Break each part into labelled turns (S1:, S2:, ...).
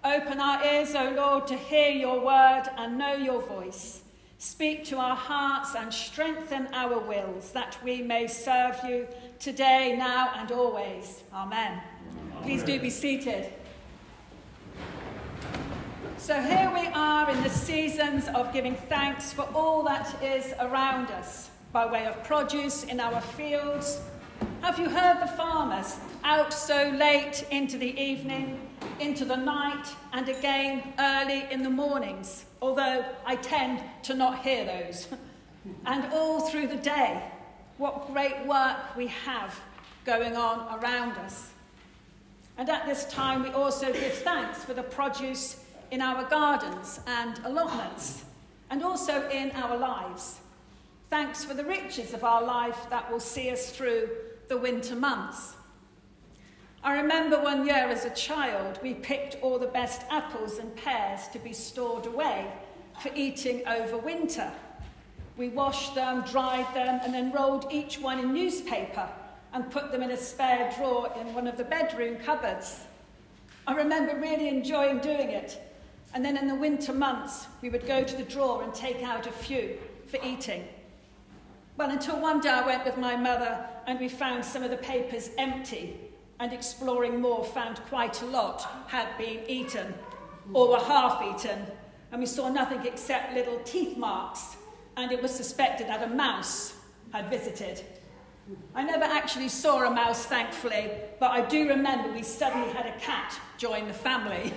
S1: Open our ears, O Lord, to hear your word and know your voice. Speak to our hearts and strengthen our wills, that we may serve you today, now and always. Amen. Please do be seated. So here we are in the seasons of giving thanks for all that is around us, by way of produce in our fields. Have you heard the farmers out so late into the evening, into the night, and again early in the mornings, although I tend to not hear those. And all through the day, what great work we have going on around us. And at this time, we also give thanks for the produce in our gardens and allotments, and also in our lives. Thanks for the riches of our life that will see us through the winter months. I remember one year as a child, we picked all the best apples and pears to be stored away for eating over winter. We washed them, dried them, and then rolled each one in newspaper and put them in a spare drawer in one of the bedroom cupboards. I remember really enjoying doing it. And then in the winter months, we would go to the drawer and take out a few for eating. Well, until one day I went with my mother and we found some of the papers empty, and exploring more found quite a lot had been eaten or were half eaten, and we saw nothing except little teeth marks, and it was suspected that a mouse had visited. I never actually saw a mouse, thankfully, but I do remember we suddenly had a cat join the family.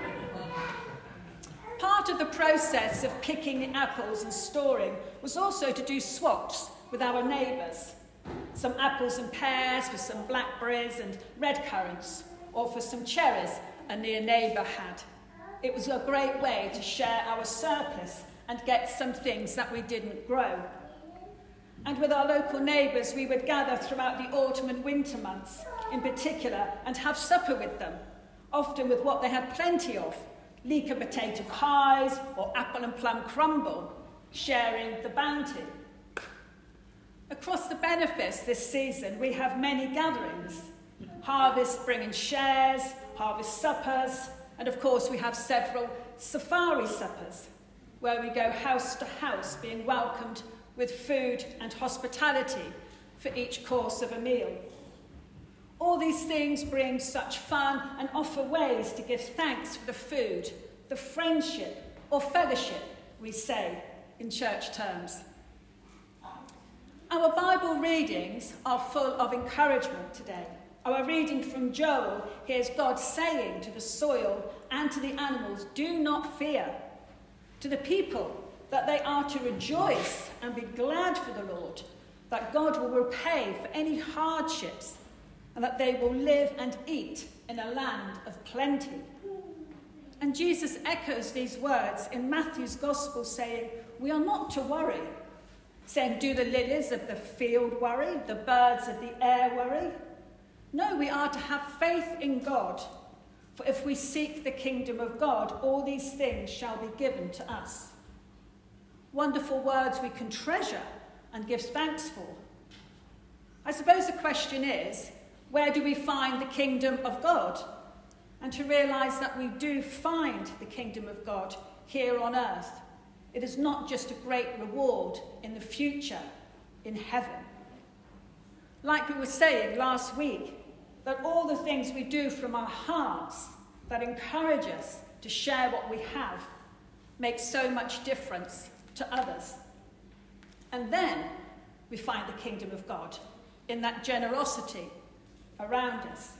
S1: Part of the process of picking the apples and storing was also to do swaps with our neighbours. Some apples and pears for some blackberries and red currants, or for some cherries a near neighbour had. It was a great way to share our surplus and get some things that we didn't grow. And with our local neighbours, we would gather throughout the autumn and winter months in particular and have supper with them, often with what they had plenty of, leek and potato pies or apple and plum crumble, sharing the bounty. Across the benefice this season, we have many gatherings. Harvest bringing shares, harvest suppers, and of course we have several safari suppers, where we go house to house being welcomed with food and hospitality for each course of a meal. All these things bring such fun and offer ways to give thanks for the food, the friendship or fellowship, we say in church terms. Our Bible readings are full of encouragement today. Our reading from Joel hears God saying to the soil and to the animals, "Do not fear." To the people, that they are to rejoice and be glad for the Lord, that God will repay for any hardships, and that they will live and eat in a land of plenty. And Jesus echoes these words in Matthew's Gospel, saying, we are not to worry, saying, do the lilies of the field worry, the birds of the air worry? No, we are to have faith in God, for if we seek the kingdom of God, all these things shall be given to us. Wonderful words we can treasure and give thanks for. I suppose the question is, where do we find the kingdom of God? And to realise that we do find the kingdom of God here on earth. It is not just a great reward in the future, in heaven. Like we were saying last week, that all the things we do from our hearts that encourage us to share what we have make so much difference to others. And then we find the kingdom of God in that generosity around us.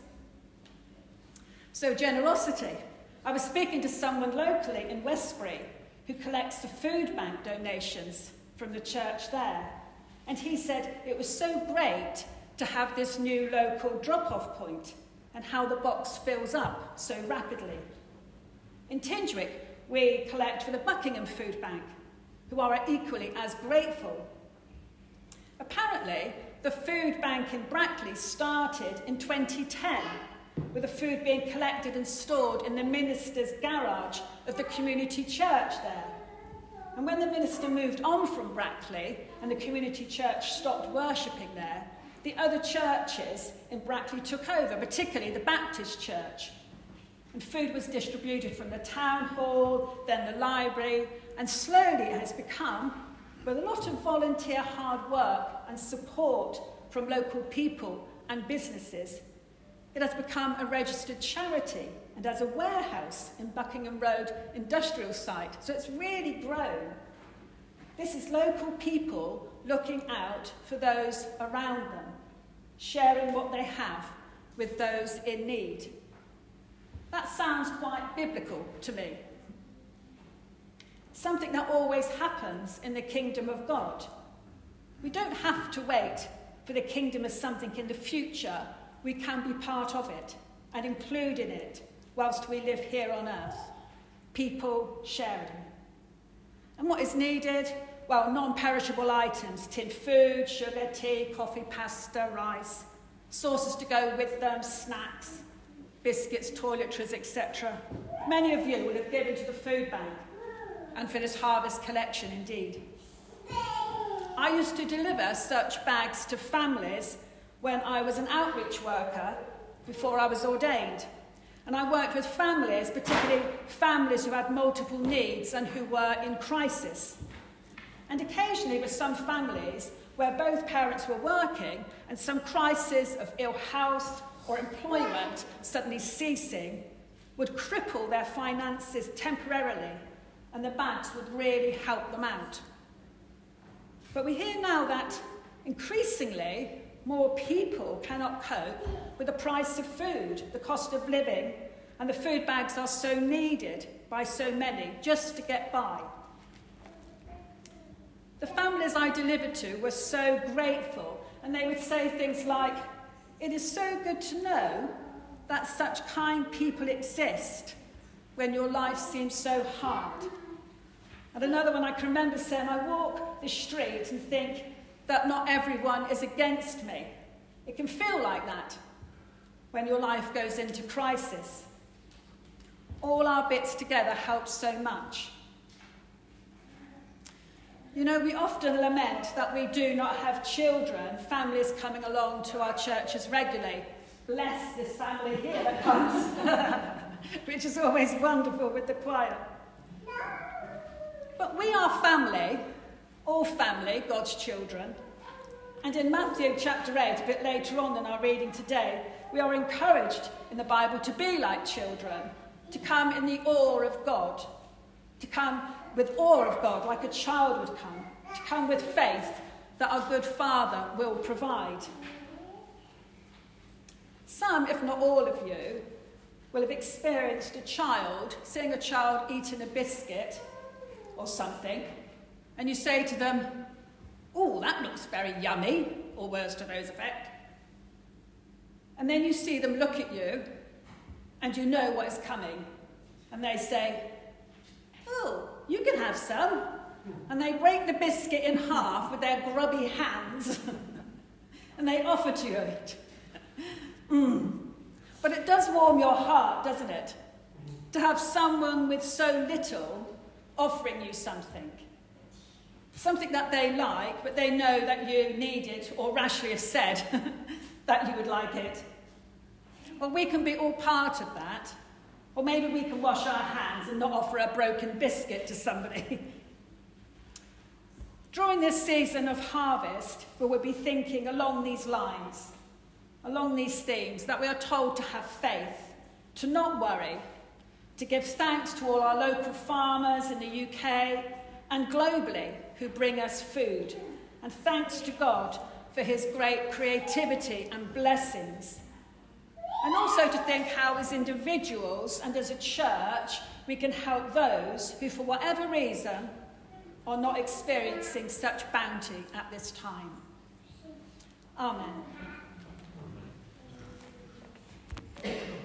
S1: So generosity. I was speaking to someone locally in Westbury who collects the food bank donations from the church there. And he said it was so great to have this new local drop-off point and how the box fills up so rapidly. In Tindwick, we collect for the Buckingham Food Bank, who are equally as grateful. Apparently, the food bank in Brackley started in 2010, with the food being collected and stored in the minister's garage of the community church there. And when the minister moved on from Brackley and the community church stopped worshipping there, the other churches in Brackley took over, particularly the Baptist church. And food was distributed from the town hall, then the library, and slowly it has become, with a lot of volunteer hard work and support from local people and businesses, it has become a registered charity and as a warehouse in Buckingham Road industrial site. So it's really grown. This is local people looking out for those around them, sharing what they have with those in need. That sounds quite biblical to me. Something that always happens in the kingdom of God. We don't have to wait for the kingdom as something in the future. We can be part of it and include in it whilst we live here on earth. People sharing. And what is needed? Well, non-perishable items, tinned food, sugar, tea, coffee, pasta, rice, sauces to go with them, snacks, biscuits, toiletries, etc. Many of you will have given to the food bank and for this harvest collection indeed. I used to deliver such bags to families when I was an outreach worker before I was ordained. And I worked with families, particularly families who had multiple needs and who were in crisis. And occasionally with some families where both parents were working and some crisis of ill health or employment suddenly ceasing would cripple their finances temporarily, and the bags would really help them out. But we hear now that increasingly more people cannot cope with the price of food, the cost of living, and the food bags are so needed by so many just to get by. The families I delivered to were so grateful, and they would say things like, "It is so good to know that such kind people exist when your life seems so hard." And another one I can remember saying, "I walk the street and think that not everyone is against me." It can feel like that when your life goes into crisis. All our bits together help so much. You know, we often lament that we do not have children, families coming along to our churches regularly. Bless this family here that comes, which is always wonderful with the choir. But we are family, all family, God's children. And in Matthew chapter 8, a bit later on in our reading today, we are encouraged in the Bible to be like children, to come in the awe of God, to come with awe of God like a child would come, to come with faith that our good Father will provide. Some, if not all of you, will have experienced seeing a child eating a biscuit or something, and you say to them, "Oh, that looks very yummy," or words to those effect. And then you see them look at you, and you know what is coming. And they say, "Oh, you can have some." And they break the biscuit in half with their grubby hands, and they offer to you it. But it does warm your heart, doesn't it? To have someone with so little offering you something. Something that they like, but they know that you need it, or rashly have said that you would like it. Well, we can be all part of that. Or maybe we can wash our hands and not offer a broken biscuit to somebody. During this season of harvest, we will be thinking along these lines, along these themes, that we are told to have faith, to not worry, to give thanks to all our local farmers in the UK and globally who bring us food, and thanks to God for his great creativity and blessings. And also to think how as individuals and as a church we can help those who for whatever reason are not experiencing such bounty at this time. Amen.